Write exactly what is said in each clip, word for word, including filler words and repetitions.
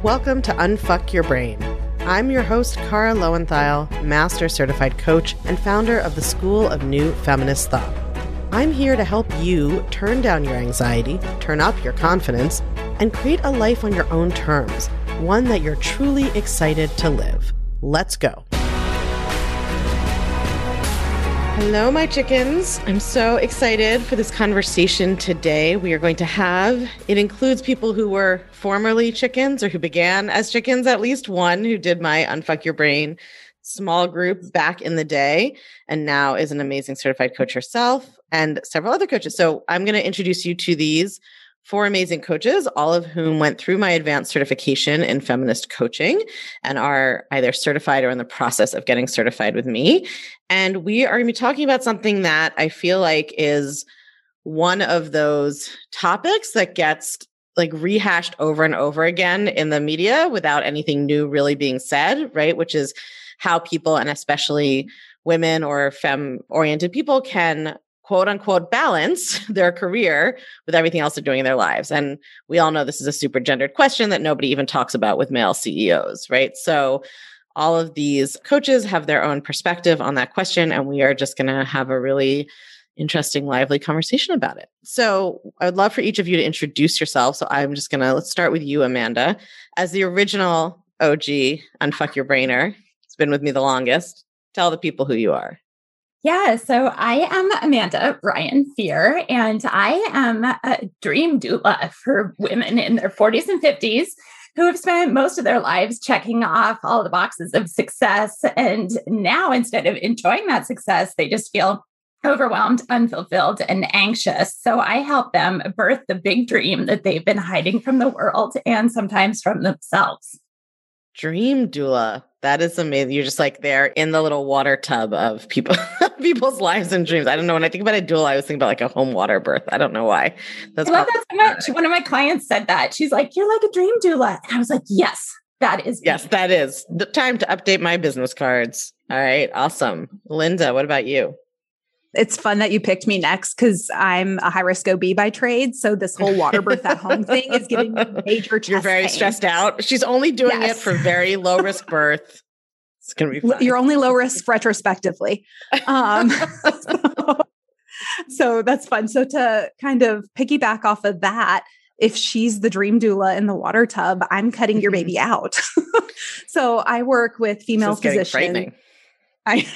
Welcome to Unfuck Your Brain. I'm your host, Kara Lowenthal, Master Certified Coach and founder of the School of New Feminist Thought. I'm here to help you turn down your anxiety, turn up your confidence, and create a life on your own terms, one that you're truly excited to live. Let's go. Hello, my chickens. I'm so excited for this conversation today we are going to have. It includes people who were formerly chickens or who began as chickens, at least one who did my Unfuck Your Brain small group back in the day and now is an amazing certified coach herself, and several other coaches. So I'm going to introduce you to these four amazing coaches, all of whom went through my advanced certification in feminist coaching and are either certified or in the process of getting certified with me. And we are going to be talking about something that I feel like is one of those topics that gets like rehashed over and over again in the media without anything new really being said, right? Which is how people, and especially women or femme-oriented people, can quote unquote balance their career with everything else they're doing in their lives. And we all know this is a super gendered question that nobody even talks about with male C E Os, right? So all of these coaches have their own perspective on that question, and we are just going to have a really interesting, lively conversation about it. So I would love for each of you to introduce yourself. So I'm just going to, let's start with you, Amanda. As the original O G Unfuck Your Brainer, it's been with me the longest. Tell the people who you are. Yeah, so I am Amanda Ryan Fear, and I am a dream doula for women in their forties and fifties who have spent most of their lives checking off all the boxes of success. And now, instead of enjoying that success, they just feel overwhelmed, unfulfilled, and anxious. So I help them birth the big dream that they've been hiding from the world and sometimes from themselves. Dream doula. That is amazing. You're just like there in the little water tub of people, people's lives and dreams. I don't know. When I think about a doula, I was thinking about like a home water birth. I don't know why. That's I love that so much. One of my clients said that. She's like, "You're like a dream doula." And I was like, yes, that is. Yes, me. That is the time to update my business cards. All right. Awesome. Linda, what about you? It's fun that you picked me next because I'm a high-risk O B by trade. So this whole water birth at home thing is giving me major chest You're very pain. Stressed out. She's only doing yes. it for very low-risk birth. It's going to be fun. You're only low risk retrospectively. Um, so, so that's fun. So to kind of piggyback off of that, if she's the dream doula in the water tub, I'm cutting your baby out. So I work with female physicians. I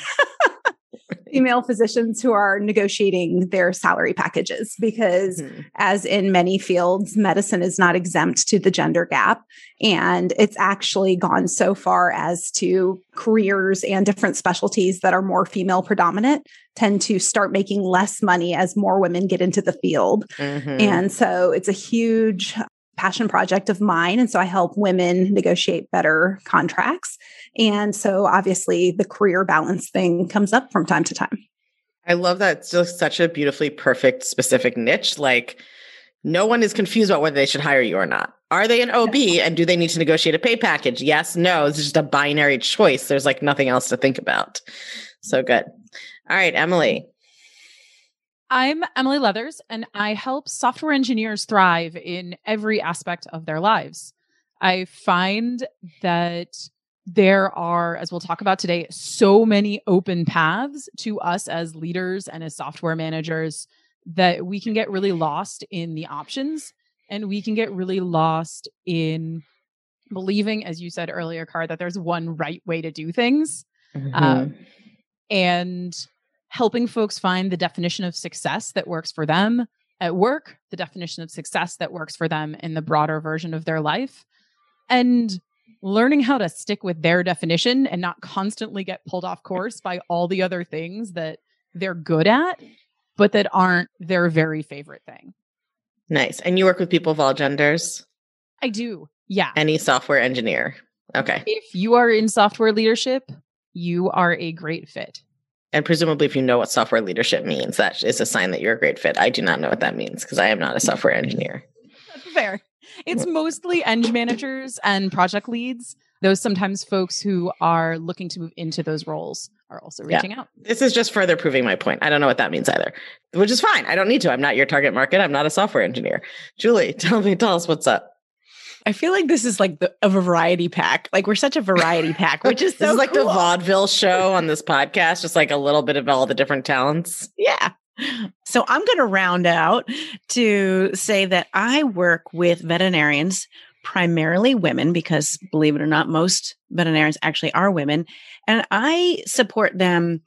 female physicians who are negotiating their salary packages because mm-hmm. as in many fields, medicine is not exempt to the gender gap. And it's actually gone so far as to careers and different specialties that are more female predominant tend to start making less money as more women get into the field. Mm-hmm. And so it's a huge passion project of mine. And so I help women negotiate better contracts. And so obviously the career balance thing comes up from time to time. I love that. It's just such a beautifully perfect, specific niche. Like no one is confused about whether they should hire you or not. Are they an O B and do they need to negotiate a pay package? Yes, no. It's just a binary choice. There's like nothing else to think about. So good. All right, Emily. I'm Emily Leathers, and I help software engineers thrive in every aspect of their lives. I find that there are, as we'll talk about today, so many open paths to us as leaders and as software managers that we can get really lost in the options, and we can get really lost in believing, as you said earlier, Car, that there's one right way to do things. Mm-hmm. Um, and helping folks find the definition of success that works for them at work, the definition of success that works for them in the broader version of their life, and learning how to stick with their definition and not constantly get pulled off course by all the other things that they're good at, but that aren't their very favorite thing. Nice. And you work with people of all genders? I do. Yeah. Any software engineer. Okay. If you are in software leadership, you are a great fit. And presumably, if you know what software leadership means, that is a sign that you're a great fit. I do not know what that means because I am not a software engineer. That's fair. It's mostly eng managers and project leads. Those sometimes folks who are looking to move into those roles are also reaching yeah. out. This is just further proving my point. I don't know what that means either, which is fine. I don't need to. I'm not your target market. I'm not a software engineer. Julie, tell me, tell us what's up. I feel like this is like the, a variety pack. Like we're such a variety pack, which is so This is like cool. the vaudeville show on this podcast, just like a little bit of all the different talents. Yeah. So I'm going to round out to say that I work with veterinarians, primarily women, because believe it or not, most veterinarians actually are women. And I support them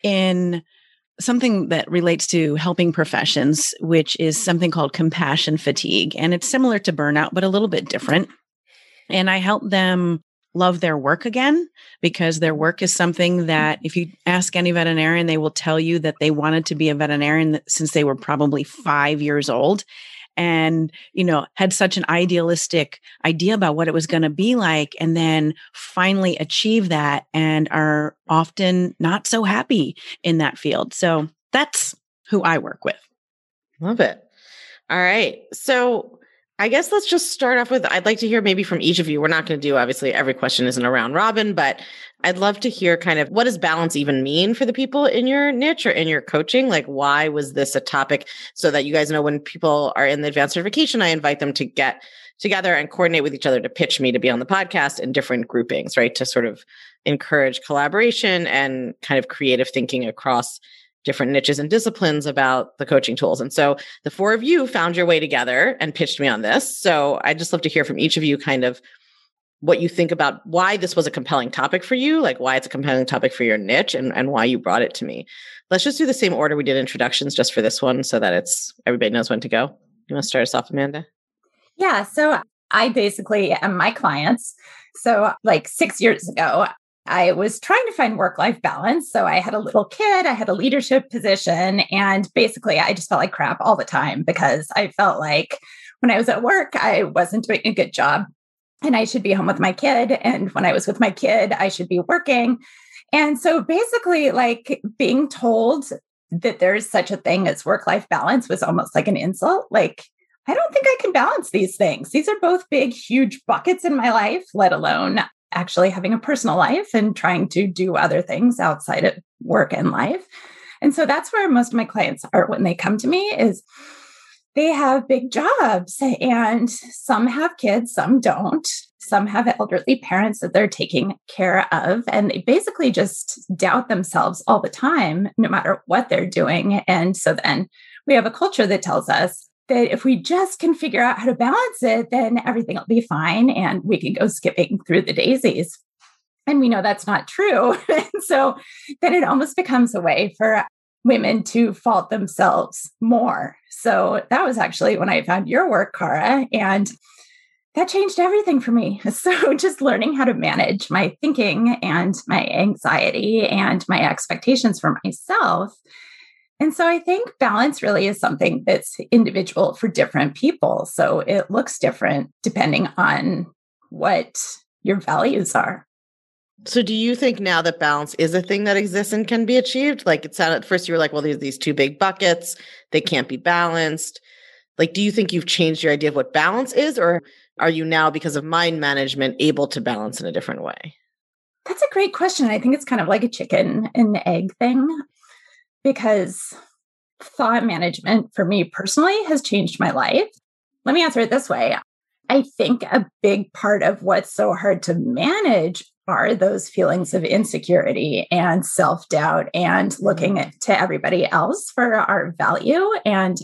in something that relates to helping professions, which is something called compassion fatigue. And it's similar to burnout, but a little bit different. And I help them love their work again, because their work is something that if you ask any veterinarian, they will tell you that they wanted to be a veterinarian since they were probably five years old. And, you know, had such an idealistic idea about what it was going to be like, and then finally achieve that and are often not so happy in that field. So that's who I work with. Love it. All right. So I guess let's just start off with, I'd like to hear maybe from each of you. We're not going to do, obviously, every question isn't a round robin, but I'd love to hear kind of what does balance even mean for the people in your niche or in your coaching? Like, why was this a topic? So that you guys know when people are in the advanced certification, I invite them to get together and coordinate with each other to pitch me to be on the podcast in different groupings, right? To sort of encourage collaboration and kind of creative thinking across different niches and disciplines about the coaching tools. And so the four of you found your way together and pitched me on this. So I'd just love to hear from each of you kind of what you think about why this was a compelling topic for you, like why it's a compelling topic for your niche, and, and why you brought it to me. Let's just do the same order we did introductions just for this one so that it's everybody knows when to go. You want to start us off, Amanda? Yeah. So I basically am my clients. So like six years ago, I was trying to find work-life balance. So I had a little kid, I had a leadership position, and basically I just felt like crap all the time because I felt like when I was at work, I wasn't doing a good job and I should be home with my kid. And when I was with my kid, I should be working. And so basically like being told that there's such a thing as work-life balance was almost like an insult. Like, I don't think I can balance these things. These are both big, huge buckets in my life, let alone actually having a personal life and trying to do other things outside of work and life. And so that's where most of my clients are when they come to me is they have big jobs and some have kids, some don't. Some have elderly parents that they're taking care of, and they basically just doubt themselves all the time, no matter what they're doing. And so then we have a culture that tells us that if we just can figure out how to balance it, then everything will be fine and we can go skipping through the daisies. And we know that's not true. And so then it almost becomes a way for women to fault themselves more. So that was actually when I found your work, Cara, and that changed everything for me. So just learning how to manage my thinking and my anxiety and my expectations for myself. And so I think balance really is something that's individual for different people. So it looks different depending on what your values are. So do you think now that balance is a thing that exists and can be achieved? Like it sounded at first you were like, well, there's these two big buckets, they can't be balanced. Like, do you think you've changed your idea of what balance is, or are you now, because of mind management, able to balance in a different way? That's a great question. I think it's kind of like a chicken and egg thing, because thought management for me personally has changed my life. Let me answer it this way. I think a big part of what's so hard to manage are those feelings of insecurity and self-doubt and looking at, to everybody else for our value. And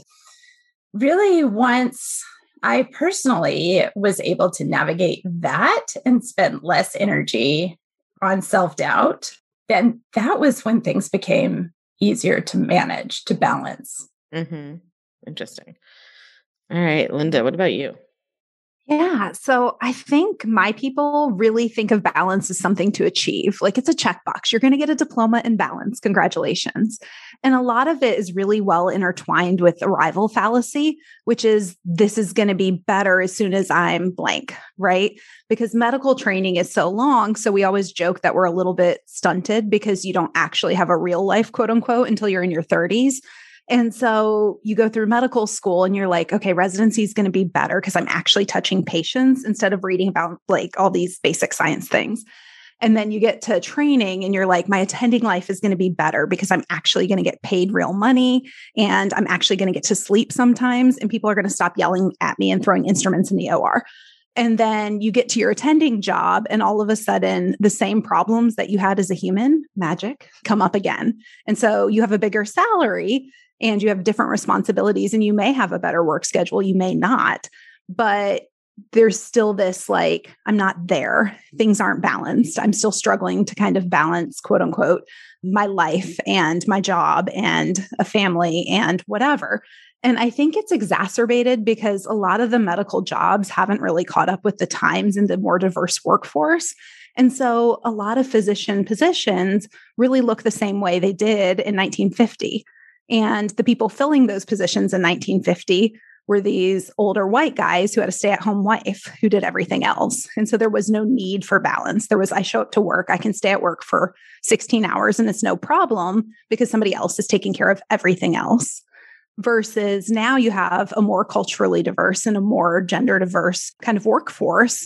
really, once I personally was able to navigate that and spend less energy on self-doubt, then that was when things became easier to manage, to balance. Mm-hmm. Interesting. All right, Linda, what about you? Yeah. So I think my people really think of balance as something to achieve. Like it's a checkbox. You're going to get a diploma in balance. Congratulations. And a lot of it is really well intertwined with arrival fallacy, which is this is going to be better as soon as I'm blank, right? Because medical training is so long. So we always joke that we're a little bit stunted because you don't actually have a real life, quote unquote, until you're in your thirties. And so you go through medical school and you're like, okay, residency is going to be better because I'm actually touching patients instead of reading about like all these basic science things. And then you get to training and you're like, my attending life is going to be better because I'm actually going to get paid real money and I'm actually going to get to sleep sometimes. And people are going to stop yelling at me and throwing instruments in the O R. And then you get to your attending job, and all of a sudden, the same problems that you had as a human, magic, come up again. And so you have a bigger salary and you have different responsibilities, and you may have a better work schedule, you may not, but there's still this like, I'm not there. Things aren't balanced. I'm still struggling to kind of balance, quote unquote, my life and my job and a family and whatever. And I think it's exacerbated because a lot of the medical jobs haven't really caught up with the times and the more diverse workforce. And so a lot of physician positions really look the same way they did in nineteen fifty. And the people filling those positions in nineteen fifty were these older white guys who had a stay-at-home wife who did everything else. And so there was no need for balance. There was, I show up to work, I can stay at work for sixteen hours and it's no problem because somebody else is taking care of everything else. Versus now you have a more culturally diverse and a more gender diverse kind of workforce.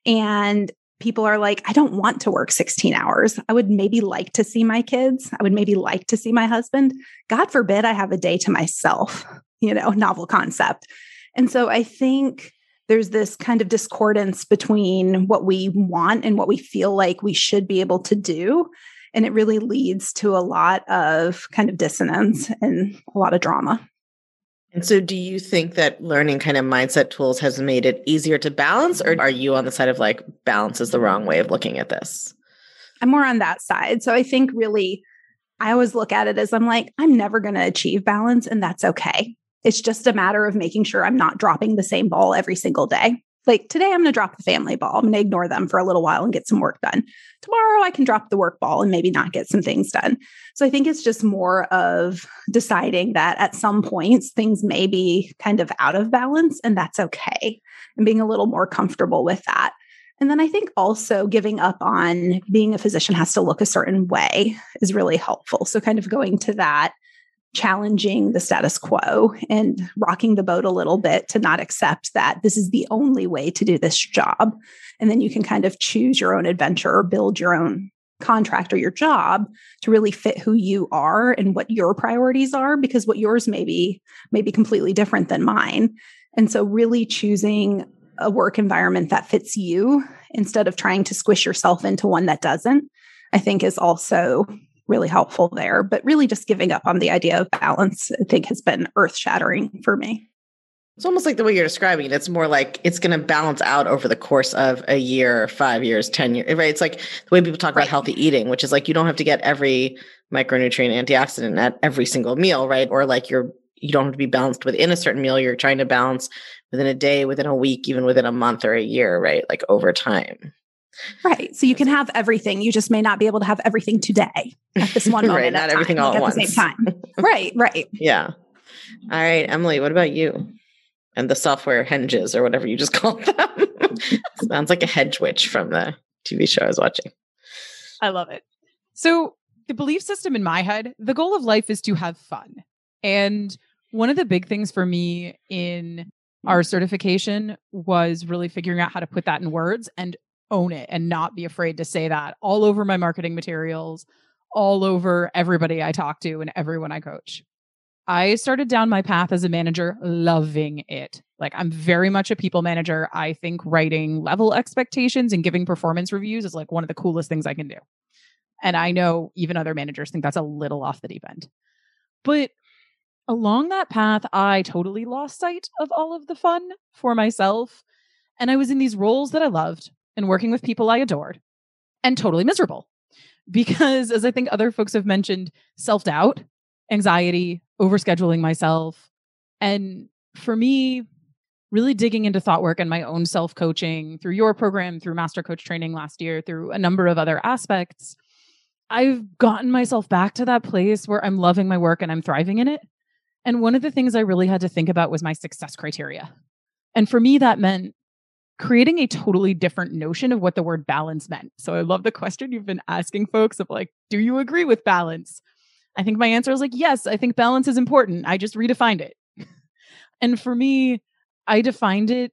And people are like, I don't want to work sixteen hours. I would maybe like to see my kids. I would maybe like to see my husband. God forbid I have a day to myself, you know, novel concept. And so I think there's this kind of discordance between what we want and what we feel like we should be able to do. And it really leads to a lot of kind of dissonance and a lot of drama. And so do you think that learning kind of mindset tools has made it easier to balance, or are you on the side of like balance is the wrong way of looking at this? I'm more on that side. So I think really, I always look at it as I'm like, I'm never going to achieve balance, and that's okay. It's just a matter of making sure I'm not dropping the same ball every single day. Like today, I'm going to drop the family ball. I'm going to ignore them for a little while and get some work done. Tomorrow, I can drop the work ball and maybe not get some things done. So I think it's just more of deciding that at some points, things may be kind of out of balance, and that's okay. And being a little more comfortable with that. And then I think also giving up on being a physician has to look a certain way is really helpful. So kind of going to that, challenging the status quo and rocking the boat a little bit to not accept that this is the only way to do this job. And then you can kind of choose your own adventure or build your own contract or your job to really fit who you are and what your priorities are, because what yours may be, may be completely different than mine. And so really choosing a work environment that fits you instead of trying to squish yourself into one that doesn't, I think is also really helpful there. But really just giving up on the idea of balance, I think, has been earth-shattering for me. It's almost like the way you're describing it. It's more like it's going to balance out over the course of a year, five years, ten years, right? It's like the way people talk Right. about healthy eating, which is like you don't have to get every micronutrient antioxidant at every single meal, right? Or like you're, you don't have to be balanced within a certain meal. You're trying to balance within a day, within a week, even within a month or a year, right? Like over time. Right. So you can have everything. You just may not be able to have everything today at this one moment. Right. Not at everything time, all like at at once. the same time. Right. Right. Yeah. All right, Emily, what about you? And the software henges or whatever you just called them. Sounds like a hedge witch from the T V show I was watching. I love it. So the belief system in my head, the goal of life is to have fun. And one of the big things for me in our certification was really figuring out how to put that in words and own it and not be afraid to say that all over my marketing materials, all over everybody I talk to and everyone I coach. I started down my path as a manager, loving it. Like I'm very much a people manager. I think writing level expectations and giving performance reviews is like one of the coolest things I can do. And I know even other managers think that's a little off the deep end. But along that path, I totally lost sight of all of the fun for myself. And I was in these roles that I loved and working with people I adored and totally miserable. Because as I think other folks have mentioned, self-doubt, anxiety, overscheduling myself. And for me, really digging into thought work and my own self-coaching through your program, through Master Coach training last year, through a number of other aspects, I've gotten myself back to that place where I'm loving my work and I'm thriving in it. And one of the things I really had to think about was my success criteria. And for me, that meant creating a totally different notion of what the word balance meant. So I love the question you've been asking folks of like, do you agree with balance? I think my answer is like, yes, I think balance is important. I just redefined it. And for me, I defined it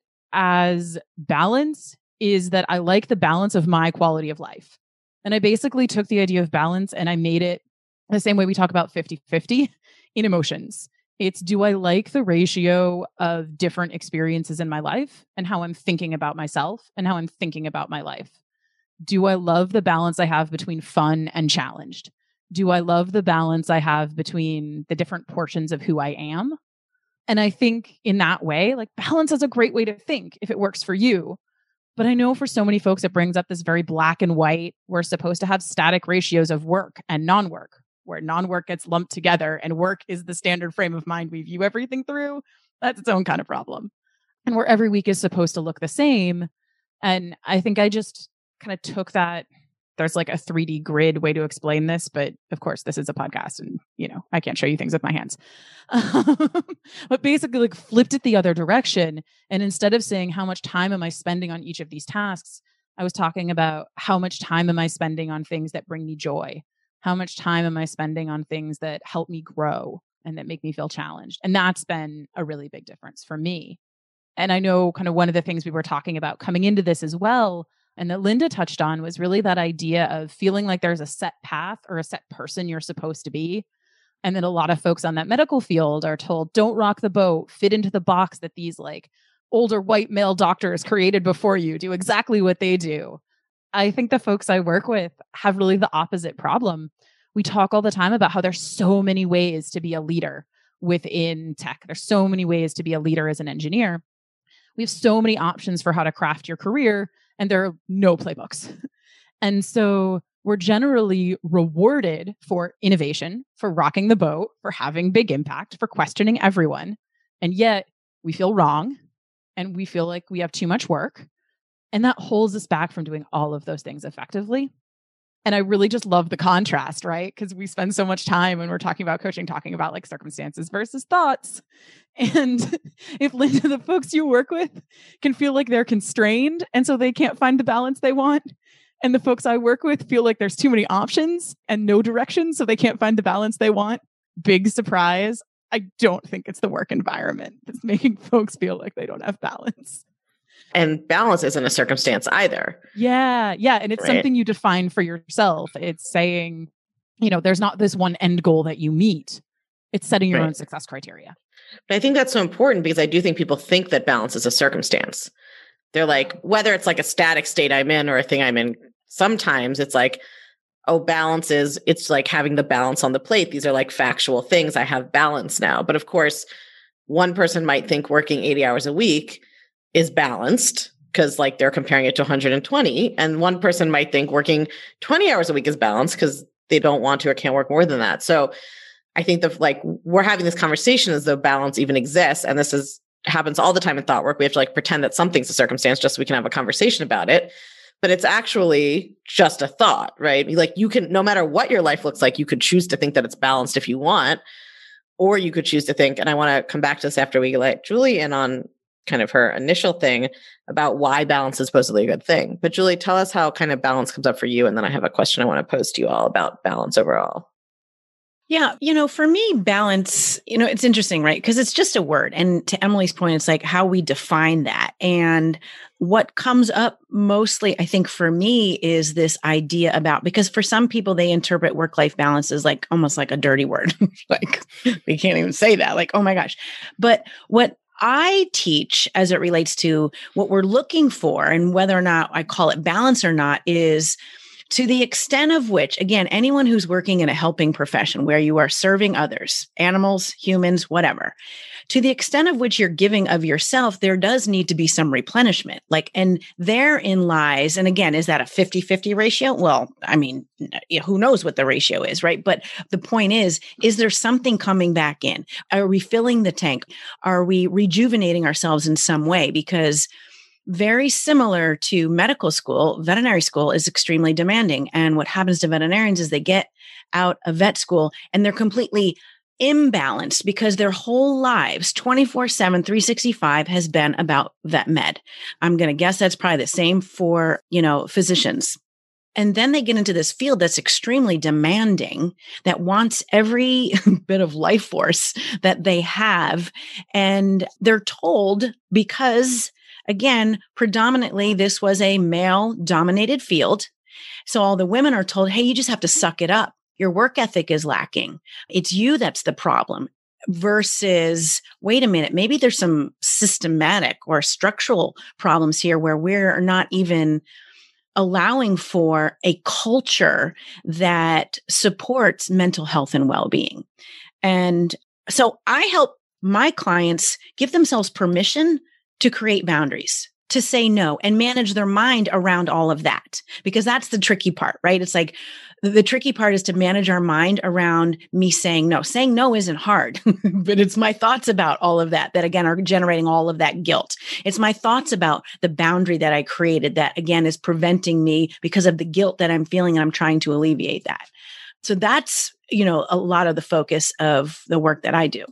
as balance is that I like the balance of my quality of life. And I basically took the idea of balance and I made it the same way we talk about fifty-fifty in emotions. It's, do I like the ratio of different experiences in my life and how I'm thinking about myself and how I'm thinking about my life? Do I love the balance I have between fun and challenged? Do I love the balance I have between the different portions of who I am? And I think in that way, like, balance is a great way to think if it works for you. But I know for so many folks, it brings up this very black and white. We're supposed to have static ratios of work and non-work, where non-work gets lumped together and work is the standard frame of mind we view everything through. That's its own kind of problem. And where every week is supposed to look the same. And I think I just kind of took that. There's like a three D grid way to explain this, but of course this is a podcast and, you know, I can't show you things with my hands. But basically like flipped it the other direction. And instead of saying how much time am I spending on each of these tasks, I was talking about how much time am I spending on things that bring me joy? How much time am I spending on things that help me grow and that make me feel challenged? And that's been a really big difference for me. And I know kind of one of the things we were talking about coming into this as well, and that Linda touched on, was really that idea of feeling like there's a set path or a set person you're supposed to be. And then a lot of folks on that medical field are told, don't rock the boat, fit into the box that these like older white male doctors created before you, do exactly what they do. I think the folks I work with have really the opposite problem. We talk all the time about how there's so many ways to be a leader within tech. There's so many ways to be a leader as an engineer. We have so many options for how to craft your career, and there are no playbooks. And so we're generally rewarded for innovation, for rocking the boat, for having big impact, for questioning everyone. And yet we feel wrong and we feel like we have too much work. And that holds us back from doing all of those things effectively. And I really just love the contrast, right? Because we spend so much time when we're talking about coaching, talking about like circumstances versus thoughts. And if Linda, the folks you work with can feel like they're constrained and so they can't find the balance they want, and the folks I work with feel like there's too many options and no direction, so they can't find the balance they want, big surprise. I don't think it's the work environment that's making folks feel like they don't have balance. And balance isn't a circumstance either. Yeah. Yeah. And it's Right. something you define for yourself. It's saying, you know, there's not this one end goal that you meet. It's setting your Right. own success criteria. But I think that's so important because I do think people think that balance is a circumstance. They're like, whether it's like a static state I'm in or a thing I'm in, sometimes it's like, oh, balance is, it's like having the balance on the plate. These are like factual things. I have balance now. But of course, one person might think working eighty hours a week is balanced because like they're comparing it to one hundred twenty. And one person might think working twenty hours a week is balanced because they don't want to or can't work more than that. So I think that like we're having this conversation as though balance even exists. And this is happens all the time in thought work. We have to like pretend that something's a circumstance just so we can have a conversation about it. But it's actually just a thought, right? Like you can, no matter what your life looks like, you could choose to think that it's balanced if you want, or you could choose to think, and I want to come back to this after we let Julie in on kind of her initial thing about why balance is supposedly a good thing. But Julie, tell us how kind of balance comes up for you. And then I have a question I want to pose to you all about balance overall. Yeah. You know, for me, balance, you know, it's interesting, right? Because it's just a word. And to Emily's point, it's like how we define that. And what comes up mostly, I think for me, is this idea about, because for some people, they interpret work-life balance as like almost like a dirty word. Like they can't even say that. Like, oh my gosh. But what I teach as it relates to what we're looking for and whether or not I call it balance or not is to the extent of which, again, anyone who's working in a helping profession where you are serving others, animals, humans, whatever, to the extent of which you're giving of yourself, there does need to be some replenishment. Like, and therein lies, and again, is that a fifty-fifty ratio? Well, I mean, who knows what the ratio is, right? But the point is, is there something coming back in? Are we filling the tank? Are we rejuvenating ourselves in some way? Because very similar to medical school, veterinary school is extremely demanding. And what happens to veterinarians is they get out of vet school and they're completely imbalanced because their whole lives, twenty-four seven, three sixty-five has been about vet med. I'm going to guess that's probably the same for, you know, physicians. And then they get into this field that's extremely demanding, that wants every bit of life force that they have. And they're told, because again, predominantly, this was a male-dominated field. So all the women are told, hey, you just have to suck it up. Your work ethic is lacking. It's you that's the problem. versus, wait a minute, maybe there's some systematic or structural problems here where we're not even allowing for a culture that supports mental health and well-being. And so I help my clients give themselves permission to create boundaries, to say no, and manage their mind around all of that. Because that's the tricky part, right? It's like the, the tricky part is to manage our mind around me saying no. Saying no isn't hard, but it's my thoughts about all of that that, again, are generating all of that guilt. It's my thoughts about the boundary that I created that, again, is preventing me because of the guilt that I'm feeling, and I'm trying to alleviate that. So that's, you know, a lot of the focus of the work that I do.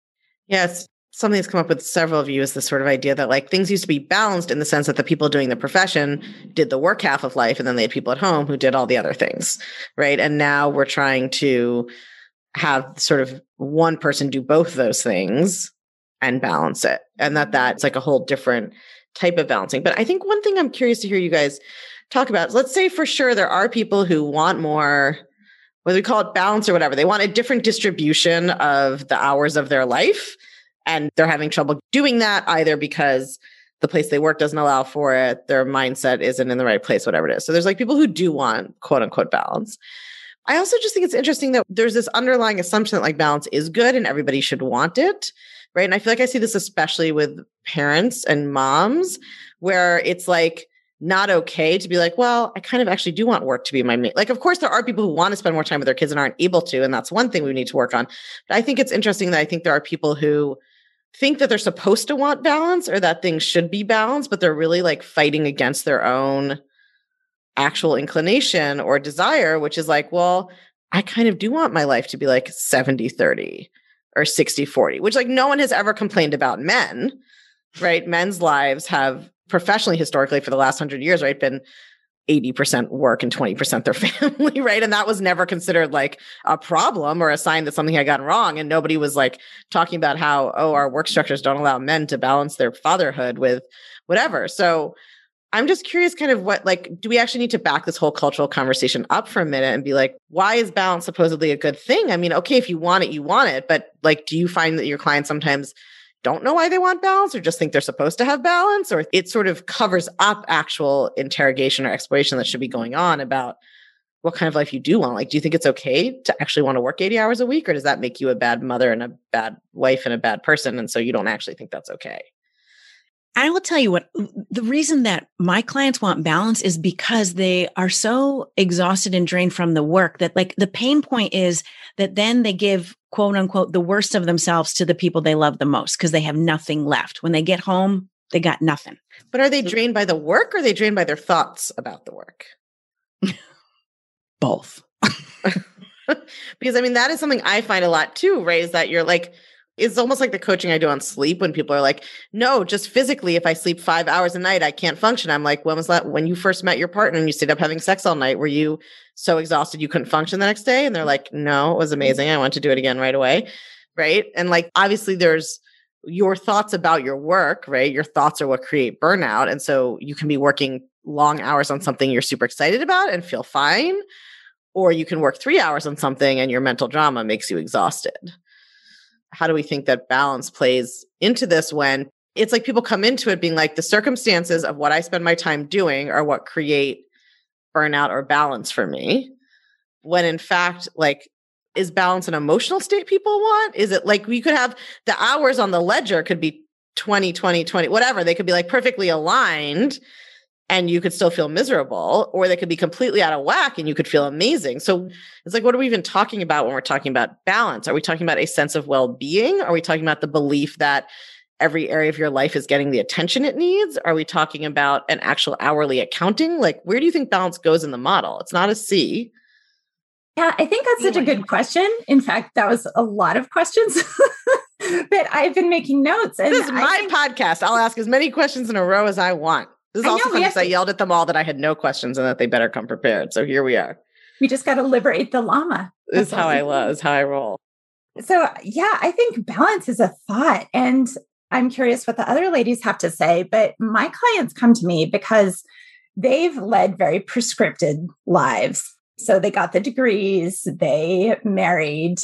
Yes. Something that's come up with several of you is this sort of idea that like things used to be balanced in the sense that the people doing the profession did the work half of life, and then they had people at home who did all the other things, right? And now we're trying to have sort of one person do both those things and balance it. And that that's like a whole different type of balancing. But I think one thing I'm curious to hear you guys talk about is, let's say for sure there are people who want more, whether we call it balance or whatever, they want a different distribution of the hours of their life. And they're having trouble doing that either because the place they work doesn't allow for it, their mindset isn't in the right place, whatever it is. So there's like people who do want quote unquote balance. I also just think it's interesting that there's this underlying assumption that like balance is good and everybody should want it, right? And I feel like I see this especially with parents and moms, where it's like not okay to be like, well, I kind of actually do want work to be my main. Like, of course, there are people who want to spend more time with their kids and aren't able to, and that's one thing we need to work on. But I think it's interesting that I think there are people who think that they're supposed to want balance or that things should be balanced, but they're really like fighting against their own actual inclination or desire, which is like, well, I kind of do want my life to be like seventy thirty or sixty forty, which like no one has ever complained about men, right? Men's lives have professionally, historically, for the last hundred years, right, been eighty percent work and twenty percent their family, right? And that was never considered like a problem or a sign that something had gotten wrong. And nobody was like talking about how, oh, our work structures don't allow men to balance their fatherhood with whatever. So I'm just curious kind of what, like, do we actually need to back this whole cultural conversation up for a minute and be like, why is balance supposedly a good thing? I mean, okay, if you want it, you want it. But like, do you find that your clients sometimes don't know why they want balance or just think they're supposed to have balance, or it sort of covers up actual interrogation or exploration that should be going on about what kind of life you do want? Like, do you think it's okay to actually want to work eighty hours a week, or does that make you a bad mother and a bad wife and a bad person? And so you don't actually think that's okay? I will tell you what, the reason that my clients want balance is because they are so exhausted and drained from the work that like the pain point is that then they give quote unquote the worst of themselves to the people they love the most because they have nothing left. When they get home, they got nothing. But are they drained by the work or are they drained by their thoughts about the work? Both. Because I mean, that is something I find a lot too, Ray, is that you're like, it's almost like the coaching I do on sleep when people are like, no, just physically, if I sleep five hours a night, I can't function. I'm like, when was that? When you first met your partner and you stayed up having sex all night, were you so exhausted you couldn't function the next day? And they're like, no, it was amazing. I want to do it again right away. Right. And like, obviously there's your thoughts about your work, right? Your thoughts are what create burnout. And so you can be working long hours on something you're super excited about and feel fine, or you can work three hours on something and your mental drama makes you exhausted. How do we think that balance plays into this when it's like people come into it being like the circumstances of what I spend my time doing are what create burnout or balance for me, when in fact, like, is balance an emotional state people want? Is it like we could have the hours on the ledger could be twenty, twenty, twenty, whatever. They could be like perfectly aligned and you could still feel miserable, or they could be completely out of whack and you could feel amazing. So it's like, what are we even talking about when we're talking about balance? Are we talking about a sense of well-being? Are we talking about the belief that every area of your life is getting the attention it needs? Are we talking about an actual hourly accounting? Like, where do you think balance goes in the model? It's not a C. Yeah, I think that's such a good question. In fact, that was a lot of questions, but I've been making notes. And this is my think- podcast. I'll ask as many questions in a row as I want. This is I also know, fun because to- I yelled at them all that I had no questions and that they better come prepared. So here we are. We just got to liberate the llama. This is That's how all. I love. This is how I roll. So yeah, I think balance is a thought. And I'm curious what the other ladies have to say, but my clients come to me because they've led very prescripted lives. So they got the degrees, they married,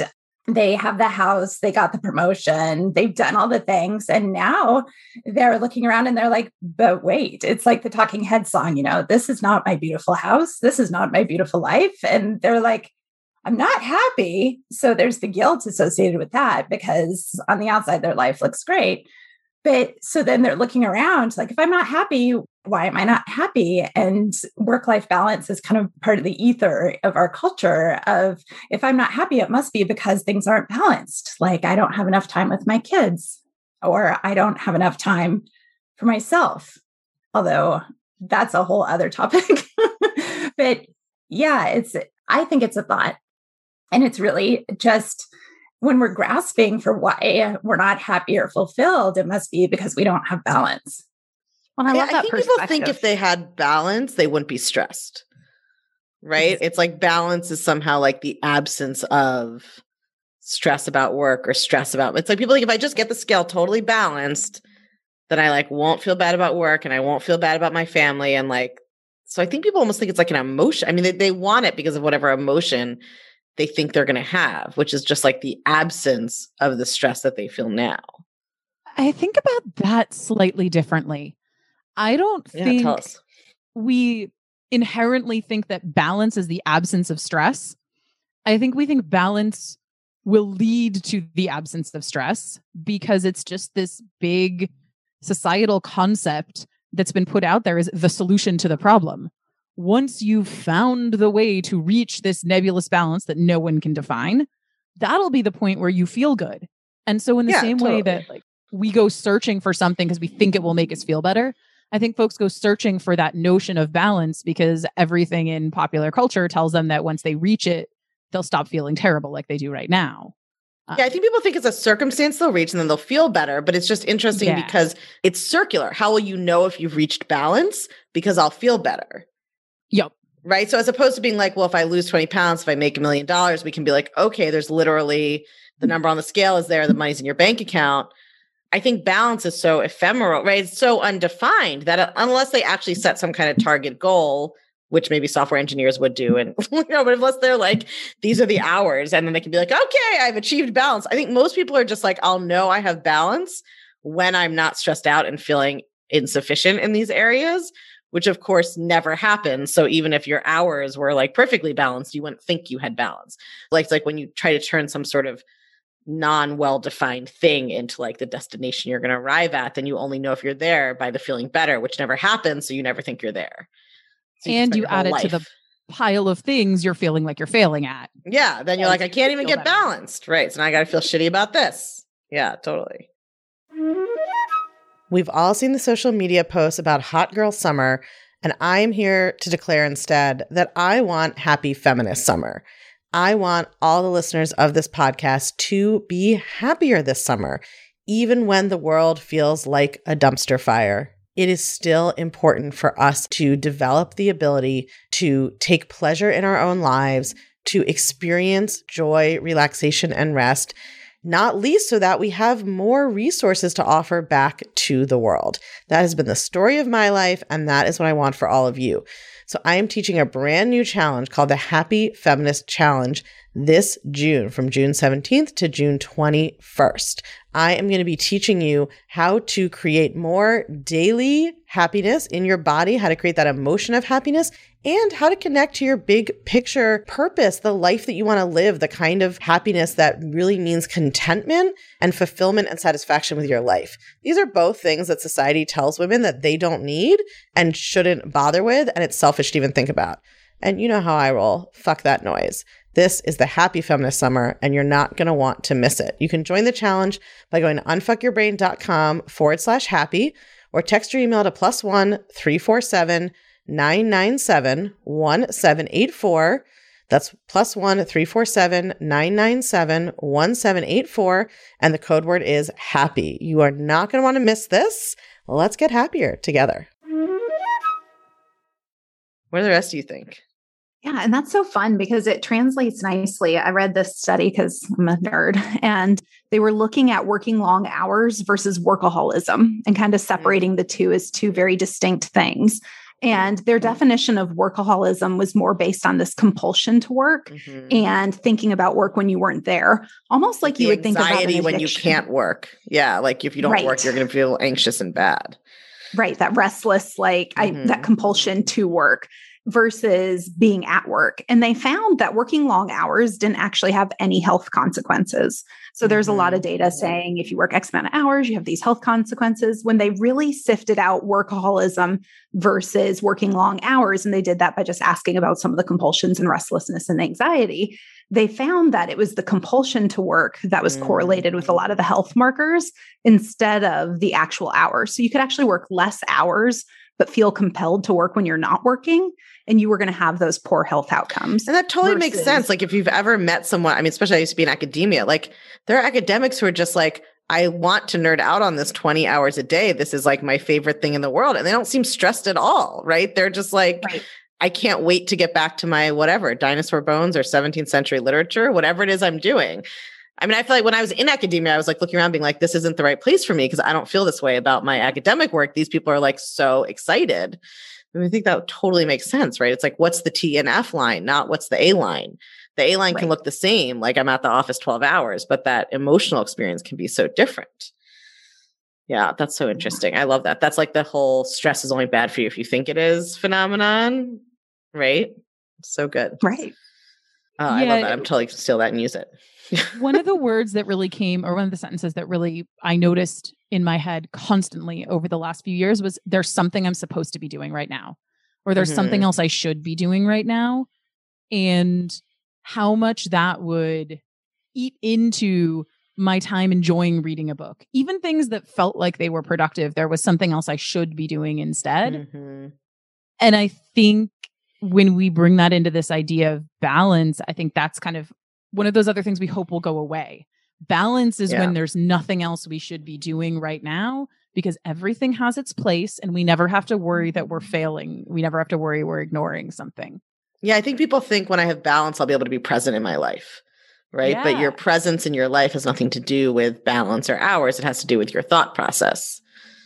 they have the house, they got the promotion, they've done all the things. And now they're looking around and they're like, but wait, it's like the Talking Heads song, you know, this is not my beautiful house. This is not my beautiful life. And they're like, I'm not happy. So there's the guilt associated with that because on the outside, their life looks great. But so then they're looking around like, if I'm not happy, why am I not happy? And work-life balance is kind of part of the ether of our culture of if I'm not happy, it must be because things aren't balanced. Like I don't have enough time with my kids or I don't have enough time for myself. Although that's a whole other topic. But yeah, it's, I think it's a thought. And it's really just when we're grasping for why we're not happy or fulfilled, it must be because we don't have balance. Well, I love I that think perspective. people think if they had balance, they wouldn't be stressed, right? It's, it's like balance is somehow like the absence of stress about work or stress about, it's like people think if I just get the scale totally balanced, then I like won't feel bad about work and I won't feel bad about my family. And like, so I think people almost think it's like an emotion. I mean, they, they want it because of whatever emotion they think they're going to have, which is just like the absence of the stress that they feel now. I think about that slightly differently. I don't Yeah, think tell us. we inherently think that balance is the absence of stress. I think we think balance will lead to the absence of stress because it's just this big societal concept that's been put out there as the solution to the problem. Once you've found the way to reach this nebulous balance that no one can define, that'll be the point where you feel good. And so in the Yeah, same totally. way that like we go searching for something because we think it will make us feel better, I think folks go searching for that notion of balance because everything in popular culture tells them that once they reach it, they'll stop feeling terrible like they do right now. Um, Yeah, I think people think it's a circumstance they'll reach and then they'll feel better, but it's just interesting Yeah. because it's circular. How will you know if you've reached balance? Because I'll feel better. Yep. Right. So as opposed to being like, well, if I lose twenty pounds, if I make a million dollars, we can be like, okay, there's literally the number on the scale is there, the money's in your bank account. I think balance is so ephemeral, right? It's so undefined that unless they actually set some kind of target goal, which maybe software engineers would do, and you know, but unless they're like, these are the hours, and then they can be like, okay, I've achieved balance. I think most people are just like, I'll know I have balance when I'm not stressed out and feeling insufficient in these areas, which of course never happens. So even if your hours were like perfectly balanced, you wouldn't think you had balance. Like it's like when you try to turn some sort of non-well-defined thing into like the destination you're going to arrive at, then you only know if you're there by the feeling better, which never happens. So you never think you're there. So you and you spend add your it whole to the life. pile of things you're feeling like you're failing at. Yeah. Then you're Yeah, like, I you can't even feel get better. balanced. Right. So now I got to feel shitty about this. Yeah, totally. We've all seen the social media posts about hot girl summer, and I'm here to declare instead that I want happy feminist summer. I want all the listeners of this podcast to be happier this summer, even when the world feels like a dumpster fire. It is still important for us to develop the ability to take pleasure in our own lives, to experience joy, relaxation, and rest, not least so that we have more resources to offer back to the world. That has been the story of my life, and that is what I want for all of you. So I am teaching a brand new challenge called the Happy Feminist Challenge this June, from June seventeenth to June twenty-first. I am going to be teaching you how to create more daily happiness in your body, how to create that emotion of happiness, and how to connect to your big picture purpose, the life that you want to live, the kind of happiness that really means contentment and fulfillment and satisfaction with your life. These are both things that society tells women that they don't need and shouldn't bother with, and it's selfish to even think about. And you know how I roll. Fuck that noise. This is the Happy Feminist Summer, and you're not going to want to miss it. You can join the challenge by going to unfuckyourbrain.com forward slash happy, or text your email to plus one three four seven nine nine seven one seven eight four. That's plus one three four seven nine nine seven one seven eight four, and the code word is happy. You are not going to want to miss this. Let's get happier together. What do the rest do you think? Yeah. And that's so fun because it translates nicely. I read this study because I'm a nerd, and they were looking at working long hours versus workaholism and kind of separating the two as two very distinct things. And their definition of workaholism was more based on this compulsion to work mm-hmm. and thinking about work when you weren't there, almost like the you would think about anxiety when you can't work. Yeah, like if you don't right. work, you're going to feel anxious and bad. Right, that restless, like mm-hmm. I, that compulsion to work versus being at work. And they found that working long hours didn't actually have any health consequences. So there's mm-hmm. a lot of data saying if you work X amount of hours, you have these health consequences. When they really sifted out workaholism versus working long hours, and they did that by just asking about some of the compulsions and restlessness and anxiety, they found that it was the compulsion to work that was mm-hmm. correlated with a lot of the health markers instead of the actual hours. So you could actually work less hours, but feel compelled to work when you're not working, and you were going to have those poor health outcomes. And that totally versus, makes sense. Like if you've ever met someone, I mean, especially I used to be in academia, like there are academics who are just like, I want to nerd out on this twenty hours a day. This is like my favorite thing in the world. And they don't seem stressed at all, right? They're just like, right. I can't wait to get back to my whatever, dinosaur bones or seventeenth century literature, whatever it is I'm doing. I mean, I feel like when I was in academia, I was like looking around being like, this isn't the right place for me because I don't feel this way about my academic work. These people are like so excited. And I think that totally makes sense, right? It's like, what's the T and F line, not what's the A line? The A line right. can look the same, like I'm at the office twelve hours, but that emotional experience can be so different. Yeah, that's so interesting. I love that. That's like the whole stress is only bad for you if you think it is phenomenon, right? So good. Right. Oh, yeah, I love that. I'm totally gonna steal that and use it. One of the words that really came, or one of the sentences that really I noticed in my head constantly over the last few years was there's something I'm supposed to be doing right now, or there's mm-hmm. something else I should be doing right now. And how much that would eat into my time enjoying reading a book, even things that felt like they were productive. There was something else I should be doing instead. Mm-hmm. And I think when we bring that into this idea of balance, I think that's kind of one of those other things we hope will go away. Balance is yeah. when there's nothing else we should be doing right now because everything has its place and we never have to worry that we're failing. We never have to worry we're ignoring something. Yeah, I think people think when I have balance, I'll be able to be present in my life, right? Yeah. But your presence in your life has nothing to do with balance or hours. It has to do with your thought process.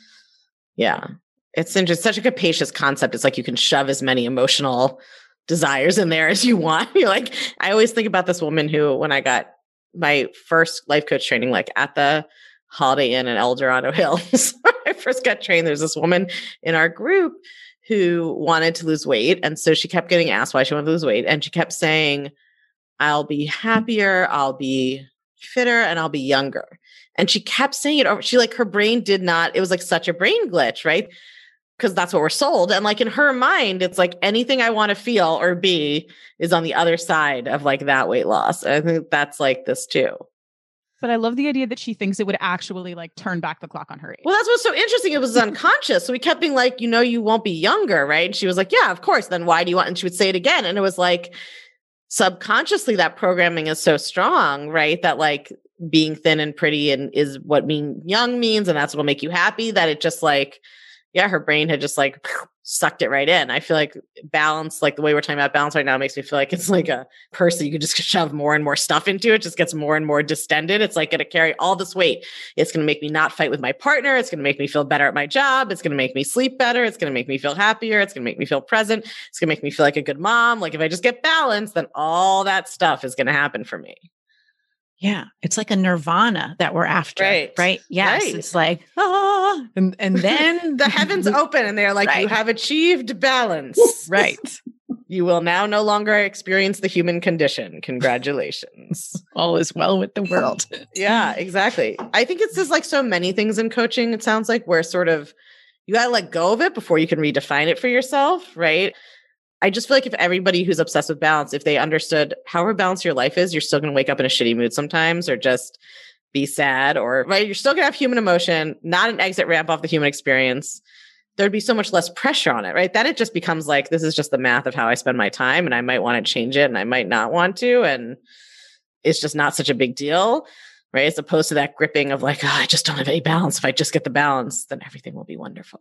Yeah. It's just such a capacious concept. It's like you can shove as many emotional desires in there as you want. You're like, I always think about this woman who, when I got my first life coach training, like at the Holiday Inn in El Dorado Hills, I first got trained. There's this woman in our group who wanted to lose weight. And so she kept getting asked why she wanted to lose weight. And she kept saying, I'll be happier, I'll be fitter, and I'll be younger. And she kept saying it over. She like, her brain did not, it was like such a brain glitch, right? Because that's what we're sold. And like in her mind, it's like anything I want to feel or be is on the other side of like that weight loss. And I think that's like this too. But I love the idea that she thinks it would actually like turn back the clock on her age. Well, that's what's so interesting. It was unconscious. So we kept being like, you know, you won't be younger, right? And she was like, yeah, of course. Then why do you want? And she would say it again. And it was like subconsciously that programming is so strong, right? That like being thin and pretty and is what being young means. And that's what'll make you happy. That it just like, yeah, her brain had just like sucked it right in. I feel like balance, like the way we're talking about balance right now, makes me feel like it's like a purse that you could just shove more and more stuff into. It just gets more and more distended. It's like going to carry all this weight. It's going to make me not fight with my partner. It's going to make me feel better at my job. It's going to make me sleep better. It's going to make me feel happier. It's going to make me feel present. It's going to make me feel like a good mom. Like if I just get balance, then all that stuff is going to happen for me. Yeah. It's like a nirvana that we're after. Right. Right. Yes. Right. It's like, ah, and, and then the heavens open and they're like, right. You have achieved balance. Right. You will now no longer experience the human condition. Congratulations. All is well with the world. Yeah, exactly. I think it's just like so many things in coaching. It sounds like we're sort of, you got to let go of it before you can redefine it for yourself. Right. I just feel like if everybody who's obsessed with balance, if they understood however balanced your life is, you're still going to wake up in a shitty mood sometimes or just be sad or, right, you're still going to have human emotion, not an exit ramp off the human experience. There'd be so much less pressure on it, right? Then it just becomes like, this is just the math of how I spend my time and I might want to change it and I might not want to. And it's just not such a big deal, right? As opposed to that gripping of like, oh, I just don't have any balance. If I just get the balance, then everything will be wonderful.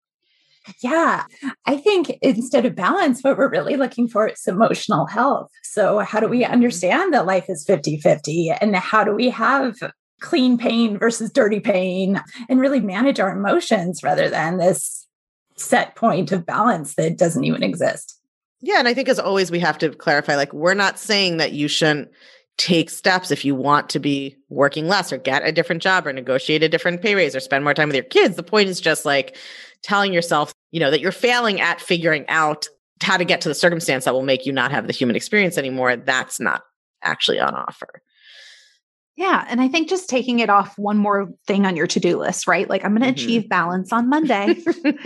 Yeah, I think instead of balance, what we're really looking for is emotional health. So how do we understand that life is fifty-fifty and how do we have clean pain versus dirty pain and really manage our emotions rather than this set point of balance that doesn't even exist. Yeah. And I think as always, we have to clarify, like, we're not saying that you shouldn't take steps if you want to be working less or get a different job or negotiate a different pay raise or spend more time with your kids. The point is just like telling yourself, you know, that you're failing at figuring out how to get to the circumstance that will make you not have the human experience anymore. That's not actually on offer. Yeah. And I think just taking it off one more thing on your to-do list, right? Like, I'm going to Mm-hmm. achieve balance on Monday.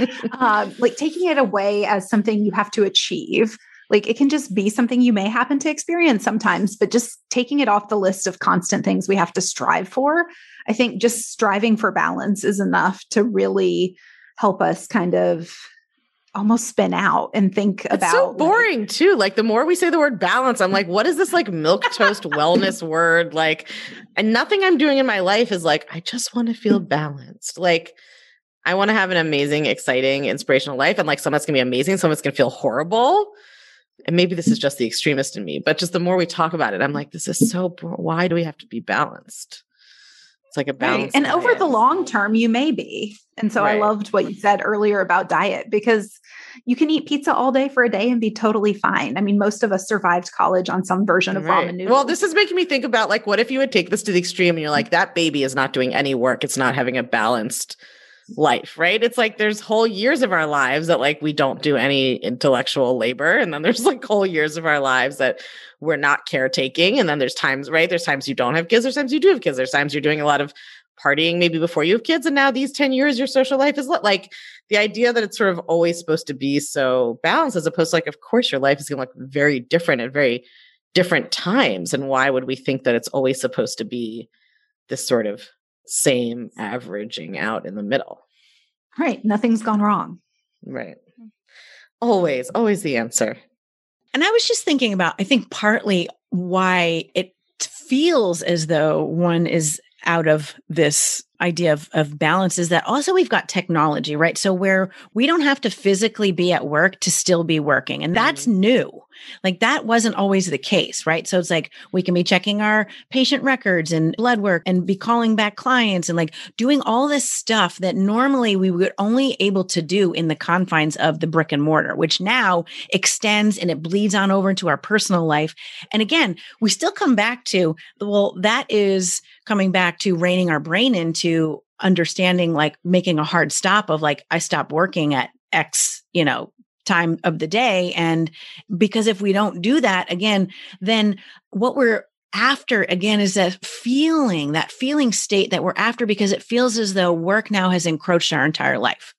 um, like taking it away as something you have to achieve. Like, it can just be something you may happen to experience sometimes, but just taking it off the list of constant things we have to strive for. I think just striving for balance is enough to really help us kind of almost spin out and think It's about. so boring like, too. Like, the more we say the word balance, I'm like, what is this like milquetoast wellness word? Like, and nothing I'm doing in my life is like, I just want to feel balanced. Like, I want to have an amazing, exciting, inspirational life. And like, some of it's going to be amazing. Some of it's going to feel horrible. And maybe this is just the extremist in me, but just the more we talk about it, I'm like, this is so, why do we have to be balanced? It's like a balance. Right. And over the long term, you may be. And so Right. I loved what you said earlier about diet, because you can eat pizza all day for a day and be totally fine. I mean, most of us survived college on some version of Right. ramen noodles. Well, this is making me think about like, what if you would take this to the extreme and you're like, that baby is not doing any work. It's not having a balanced life, right? It's like there's whole years of our lives that like we don't do any intellectual labor. And then there's like whole years of our lives that we're not caretaking. And then there's times, right? There's times you don't have kids. There's times you do have kids. There's times you're doing a lot of partying maybe before you have kids. And now these ten years, your social life is like the idea that it's sort of always supposed to be so balanced, as opposed to like, of course, your life is going to look very different at very different times. And why would we think that it's always supposed to be this sort of same averaging out in the middle? Right. Nothing's gone wrong. Right. Always, always the answer. And I was just thinking about, I think partly why it feels as though one is out of this idea of, of balance is that also we've got technology, right? So where we don't have to physically be at work to still be working. And that's mm-hmm. new. Like that wasn't always the case, right? So it's like we can be checking our patient records and blood work and be calling back clients and like doing all this stuff that normally we would only able to do in the confines of the brick and mortar, which now extends and it bleeds on over into our personal life. And again, we still come back to, well, that is coming back to reining our brain into understanding, like making a hard stop of like, I stop working at X, you know, time of the day. And because if we don't do that again, then what we're after again is that feeling, that feeling state that we're after, because it feels as though work now has encroached our entire life.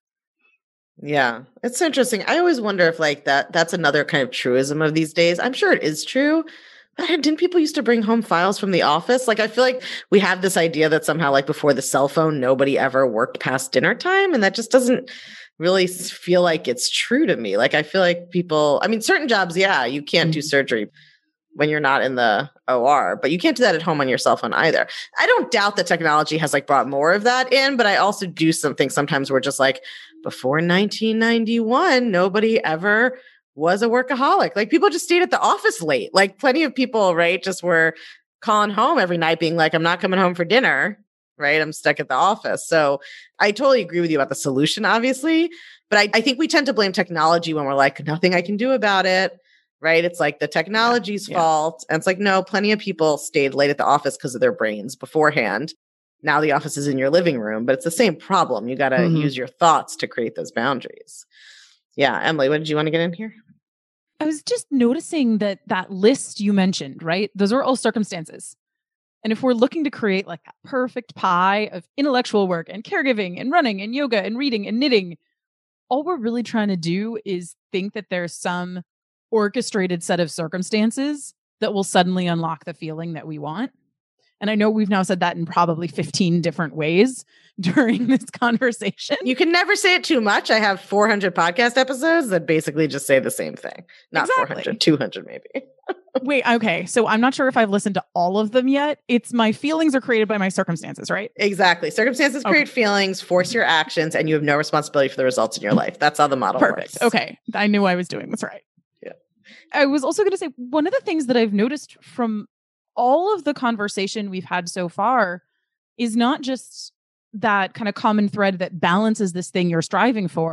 Yeah, it's interesting. I always wonder if like that, that's another kind of truism of these days. I'm sure it is true. But didn't people used to bring home files from the office? Like, I feel like we have this idea that somehow like before the cell phone, nobody ever worked past dinner time. And that just doesn't really feel like it's true to me. Like, I feel like people, I mean, certain jobs, yeah, you can't mm-hmm. do surgery when you're not in the O R, but you can't do that at home on your cell phone either. I don't doubt that technology has like brought more of that in, but I also do something sometimes where just like before nineteen ninety-one, nobody ever was a workaholic. Like people just stayed at the office late. Like plenty of people, right, just were calling home every night being like, I'm not coming home for dinner, right? I'm stuck at the office. So I totally agree with you about the solution, obviously. But I, I think we tend to blame technology when we're like, nothing I can do about it, right? It's like the technology's yeah, fault. Yeah. And it's like, no, plenty of people stayed late at the office because of their brains beforehand. Now the office is in your living room, but it's the same problem. You got to mm-hmm. use your thoughts to create those boundaries. Yeah. Emily, what did you want to get in here? I was just noticing that that list you mentioned, right? Those are all circumstances. And if we're looking to create like that perfect pie of intellectual work and caregiving and running and yoga and reading and knitting, all we're really trying to do is think that there's some orchestrated set of circumstances that will suddenly unlock the feeling that we want. And I know we've now said that in probably fifteen different ways during this conversation. You can never say it too much. I have four hundred podcast episodes that basically just say the same thing. Not exactly. four hundred, two hundred maybe. Wait, okay. So I'm not sure if I've listened to all of them yet. It's my feelings are created by my circumstances, right? Exactly. Circumstances create okay. feelings, force your actions, and you have no responsibility for the results in your life. That's how the model Perfect. works. Okay. I knew I was doing this right. Yeah. I was also going to say, one of the things that I've noticed from all of the conversation we've had so far is not just that kind of common thread that balance is this thing you're striving for,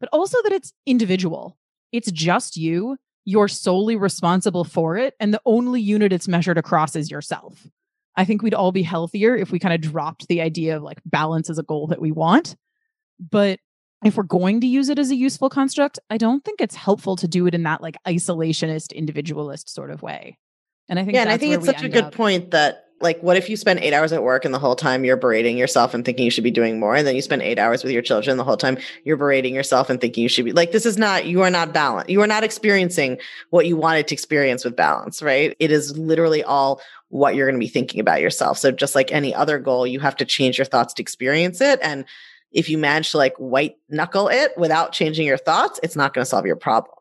but also that it's individual. It's just you. You're solely responsible for it. And the only unit it's measured across is yourself. I think we'd all be healthier if we kind of dropped the idea of like balance as a goal that we want. But if we're going to use it as a useful construct, I don't think it's helpful to do it in that like isolationist, individualist sort of way. And I think, yeah, and I think it's such a good up. point that like, what if you spend eight hours at work and the whole time you're berating yourself and thinking you should be doing more? And then you spend eight hours with your children the whole time you're berating yourself and thinking you should be like, this is not, you are not balanced. You are not experiencing what you wanted to experience with balance, right? It is literally all what you're going to be thinking about yourself. So just like any other goal, you have to change your thoughts to experience it. And if you manage to like white knuckle it without changing your thoughts, it's not going to solve your problem.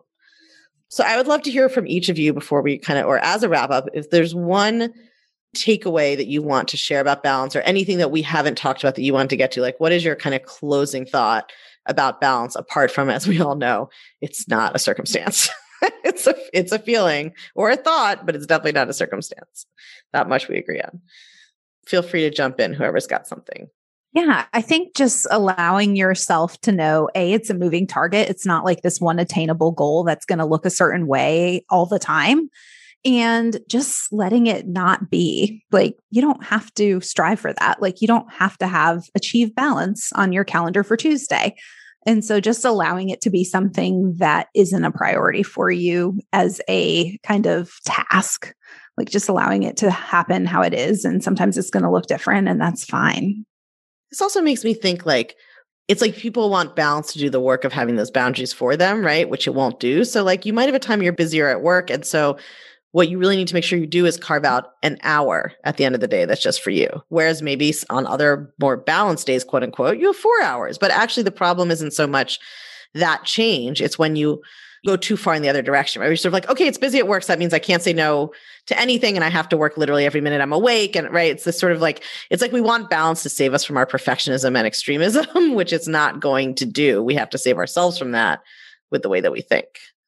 So I would love to hear from each of you before we kind of, or as a wrap up, if there's one takeaway that you want to share about balance or anything that we haven't talked about that you want to get to, like what is your kind of closing thought about balance apart from, as we all know, it's not a circumstance. it's a it's a feeling or a thought, but it's definitely not a circumstance. That much we agree on. Feel free to jump in, whoever's got something. Yeah, I think just allowing yourself to know, A, it's a moving target. It's not like this one attainable goal that's going to look a certain way all the time. And just letting it not be like, you don't have to strive for that. Like, you don't have to have achieve balance on your calendar for Tuesday. And so just allowing it to be something that isn't a priority for you as a kind of task, like just allowing it to happen how it is. And sometimes it's going to look different, and that's fine. This also makes me think like, it's like people want balance to do the work of having those boundaries for them, right? Which it won't do. So like you might have a time you're busier at work. And so what you really need to make sure you do is carve out an hour at the end of the day that's just for you. Whereas maybe on other more balanced days, quote unquote, you have four hours. But actually the problem isn't so much that change. It's when you go too far in the other direction, right? You're sort of like, okay, it's busy at work, so that means I can't say no to anything and I have to work literally every minute I'm awake. And right, it's this sort of like, it's like we want balance to save us from our perfectionism and extremism, which it's not going to do. We have to save ourselves from that with the way that we think.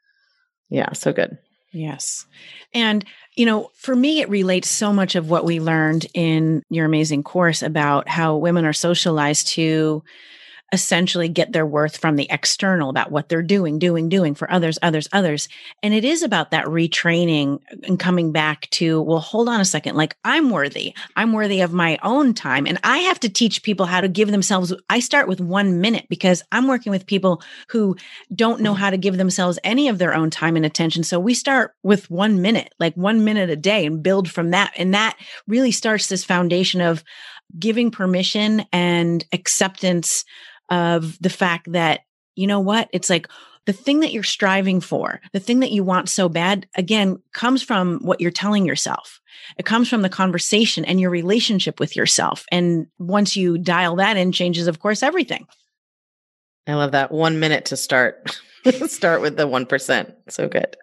Yeah, so good. Yes. And, you know, for me, it relates so much of what we learned in your amazing course about how women are socialized to essentially get their worth from the external, about what they're doing, doing, doing for others, others, others. And it is about that retraining and coming back to, well, hold on a second. Like, I'm worthy. I'm worthy of my own time. And I have to teach people how to give themselves. I start with one minute because I'm working with people who don't know how to give themselves any of their own time and attention. So we start with one minute, like one minute a day, and build from that. And that really starts this foundation of giving permission and acceptance of the fact that, you know what, it's like the thing that you're striving for, the thing that you want so bad, again, comes from what you're telling yourself. It comes from the conversation and your relationship with yourself. And once you dial that in, changes, of course, everything. I love that. One minute to start. Start with the one percent. So good.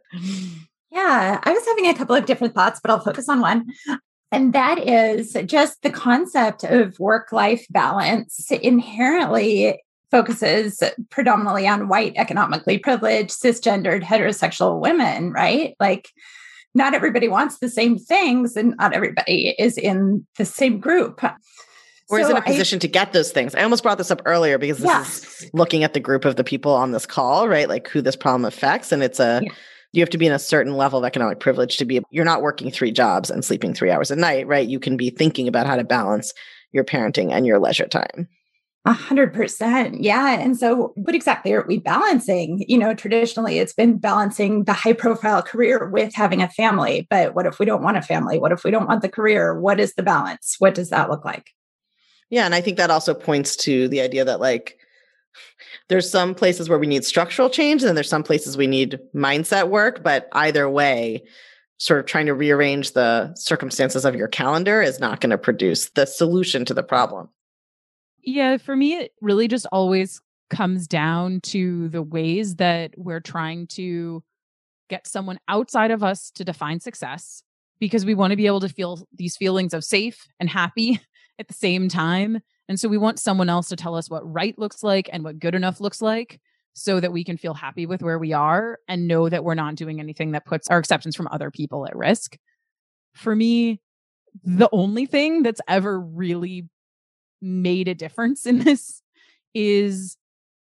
Yeah, I was having a couple of different thoughts, but I'll focus on one. And that is just the concept of work-life balance inherently focuses predominantly on white, economically privileged, cisgendered, heterosexual women, right? Like, not everybody wants the same things, and not everybody is in the same group. Or is So in a position I, to get those things. I almost brought this up earlier because this yeah. is looking at the group of the people on this call, right? Like who this problem affects. And it's a, yeah. You have to be in a certain level of economic privilege to be, you're not working three jobs and sleeping three hours a night, right? You can be thinking about how to balance your parenting and your leisure time. A hundred percent. Yeah. And so what exactly are we balancing? You know, traditionally it's been balancing the high profile career with having a family. But what if we don't want a family? What if we don't want the career? What is the balance? What does that look like? Yeah. And I think that also points to the idea that like, there's some places where we need structural change and there's some places we need mindset work, but either way, sort of trying to rearrange the circumstances of your calendar is not going to produce the solution to the problem. Yeah, for me, it really just always comes down to the ways that we're trying to get someone outside of us to define success, because we want to be able to feel these feelings of safe and happy at the same time. And so we want someone else to tell us what right looks like and what good enough looks like so that we can feel happy with where we are and know that we're not doing anything that puts our acceptance from other people at risk. For me, the only thing that's ever really made a difference in this is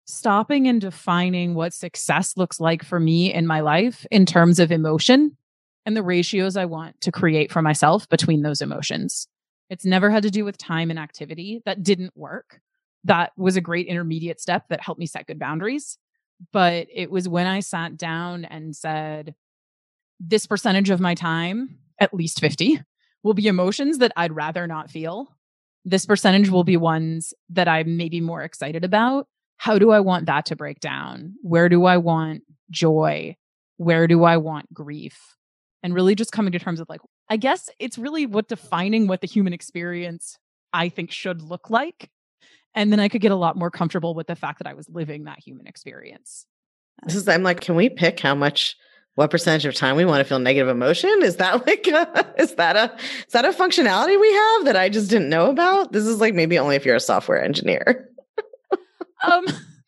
stopping and defining what success looks like for me in my life in terms of emotion and the ratios I want to create for myself between those emotions. It's never had to do with time and activity. That didn't work. That was a great intermediate step that helped me set good boundaries. But it was when I sat down and said, this percentage of my time, at least fifty, will be emotions that I'd rather not feel. This percentage will be ones that I'm maybe more excited about. How do I want that to break down? Where do I want joy? Where do I want grief? And really just coming to terms with like, I guess it's really what defining what the human experience I think should look like. And then I could get a lot more comfortable with the fact that I was living that human experience. This is, I'm like, can we pick how much, what percentage of time we want to feel negative emotion? Is that like, a, is that a, is that a functionality we have that I just didn't know about? This is like maybe only if you're a software engineer. um,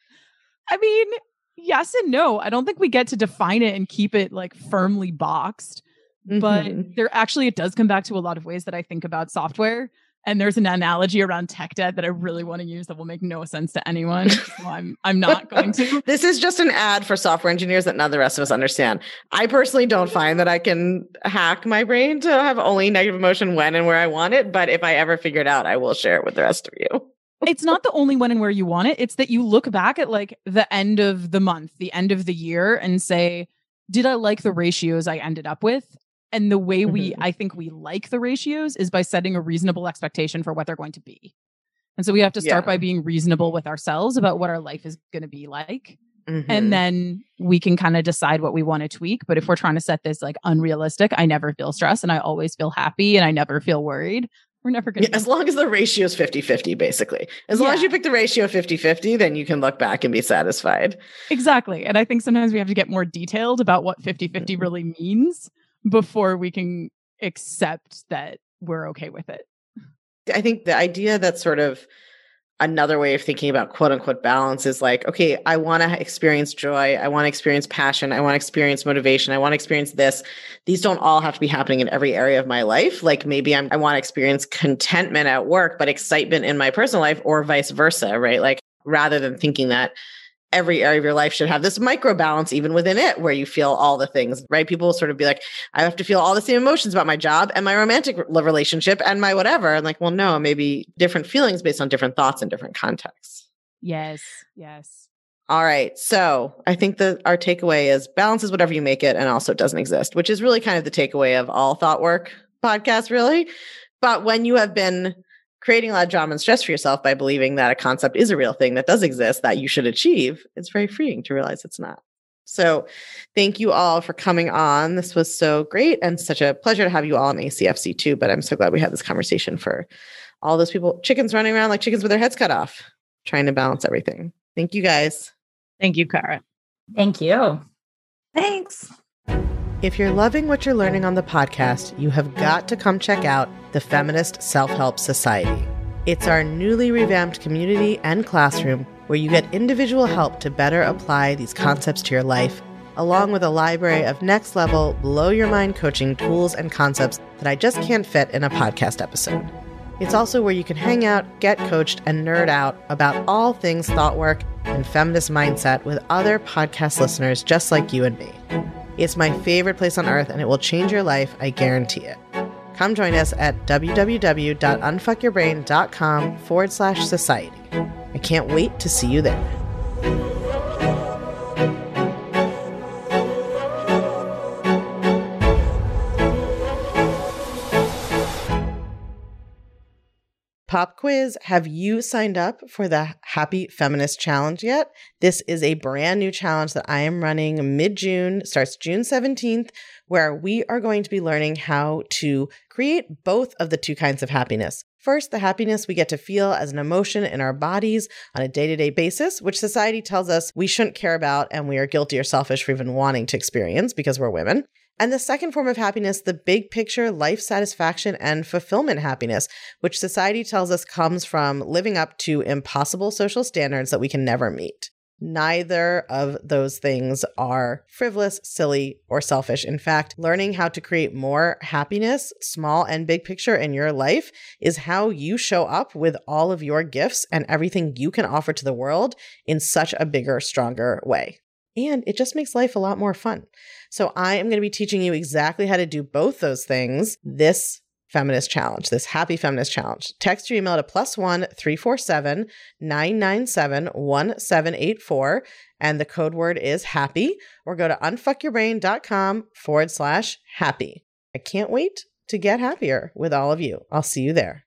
I mean, yes and no. I don't think we get to define it and keep it like firmly boxed, mm-hmm. but there actually, it does come back to a lot of ways that I think about software. And there's an analogy around tech debt that I really want to use that will make no sense to anyone. So I'm I'm not going to. This is just an ad for software engineers that none of the rest of us understand. I personally don't find that I can hack my brain to have only negative emotion when and where I want it. But if I ever figure it out, I will share it with the rest of you. It's not the only when and where you want it. It's that you look back at like the end of the month, the end of the year, and say, did I like the ratios I ended up with? And the way we, mm-hmm. I think we like the ratios is by setting a reasonable expectation for what they're going to be. And so we have to start yeah. by being reasonable with ourselves about what our life is going to be like. Mm-hmm. And then we can kind of decide what we want to tweak. But if we're trying to set this like unrealistic, I never feel stressed and I always feel happy and I never feel worried, we're never going to. Yeah, as long as the ratio is fifty-fifty, basically. As long yeah. as you pick the ratio fifty-fifty, then you can look back and be satisfied. Exactly. And I think sometimes we have to get more detailed about what fifty-fifty mm-hmm. really means before we can accept that we're okay with it. I think the idea that sort of another way of thinking about quote unquote balance is like, okay, I want to experience joy. I want to experience passion. I want to experience motivation. I want to experience this. These don't all have to be happening in every area of my life. Like maybe I'm, I want to experience contentment at work, but excitement in my personal life or vice versa, right? Like rather than thinking that every area of your life should have this micro balance even within it where you feel all the things, right? People will sort of be like, I have to feel all the same emotions about my job and my romantic relationship and my whatever. And like, well, no, maybe different feelings based on different thoughts and different contexts. Yes. Yes. All right. So I think that our takeaway is balance is whatever you make it and also it doesn't exist, which is really kind of the takeaway of all thought work podcasts, really. But when you have been creating a lot of drama and stress for yourself by believing that a concept is a real thing that does exist that you should achieve, it's very freeing to realize it's not. So thank you all for coming on. This was so great and such a pleasure to have you all on A C F C too. But I'm so glad we had this conversation for all those people, chickens running around like chickens with their heads cut off, trying to balance everything. Thank you guys. Thank you, Cara. Thank you. Thanks. If you're loving what you're learning on the podcast, you have got to come check out the Feminist Self-Help Society. It's our newly revamped community and classroom where you get individual help to better apply these concepts to your life, along with a library of next-level, blow-your-mind coaching tools and concepts that I just can't fit in a podcast episode. It's also where you can hang out, get coached, and nerd out about all things thought work and feminist mindset with other podcast listeners just like you and me. It's my favorite place on earth, and it will change your life, I guarantee it. Come join us at www.unfuckyourbrain.com forward slash society. I can't wait to see you there. Pop quiz, have you signed up for the Happy Feminist Challenge yet? This is a brand new challenge that I am running mid-June, starts June seventeenth, where we are going to be learning how to create both of the two kinds of happiness. First, the happiness we get to feel as an emotion in our bodies on a day-to-day basis, which society tells us we shouldn't care about and we are guilty or selfish for even wanting to experience because we're women. And the second form of happiness, the big picture life satisfaction and fulfillment happiness, which society tells us comes from living up to impossible social standards that we can never meet. Neither of those things are frivolous, silly, or selfish. In fact, learning how to create more happiness, small and big picture in your life, is how you show up with all of your gifts and everything you can offer to the world in such a bigger, stronger way. And it just makes life a lot more fun. So I am going to be teaching you exactly how to do both those things this Feminist Challenge, this Happy Feminist Challenge. Text your email to plus one three four seven nine nine seven one seven eight four, and the code word is happy, or go to unfuckyourbrain.com forward slash happy. I can't wait to get happier with all of you. I'll see you there.